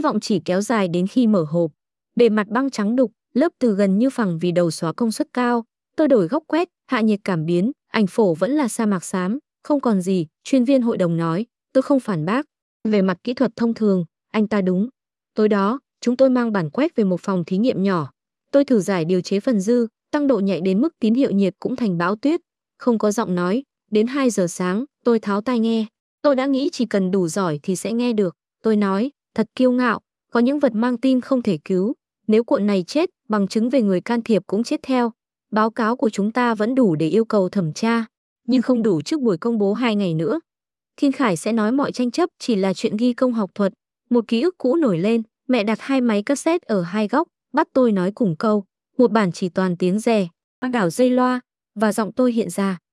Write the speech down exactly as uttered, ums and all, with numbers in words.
vọng chỉ kéo dài đến khi mở hộp. Bề mặt băng trắng đục, lớp từ gần như phẳng vì đầu xóa công suất cao. Tôi đổi góc quét, hạ nhiệt cảm biến, ảnh phổ vẫn là sa mạc xám, không còn gì, chuyên viên hội đồng nói. Tôi không phản bác. Về mặt kỹ thuật thông thường, anh ta đúng. Tối đó, chúng tôi mang bản quét về một phòng thí nghiệm nhỏ. Tôi thử giải điều chế phần dư, tăng độ nhạy đến mức tín hiệu nhiệt cũng thành bão tuyết. Không có giọng nói. Đến hai giờ sáng, tôi tháo tai nghe. Tôi đã nghĩ chỉ cần đủ giỏi thì sẽ nghe được. Tôi nói, thật kiêu ngạo, có những vật mang tin không thể cứu. Nếu cuộn này chết, bằng chứng về người can thiệp cũng chết theo. Báo cáo của chúng ta vẫn đủ để yêu cầu thẩm tra, nhưng không đủ trước buổi công bố hai ngày nữa. Thiên Khải sẽ nói mọi tranh chấp chỉ là chuyện ghi công học thuật. Một ký ức cũ nổi lên, mẹ đặt hai máy cassette ở hai góc, bắt tôi nói cùng câu. Một bản chỉ toàn tiếng rè, đảo dây loa, và giọng tôi hiện ra.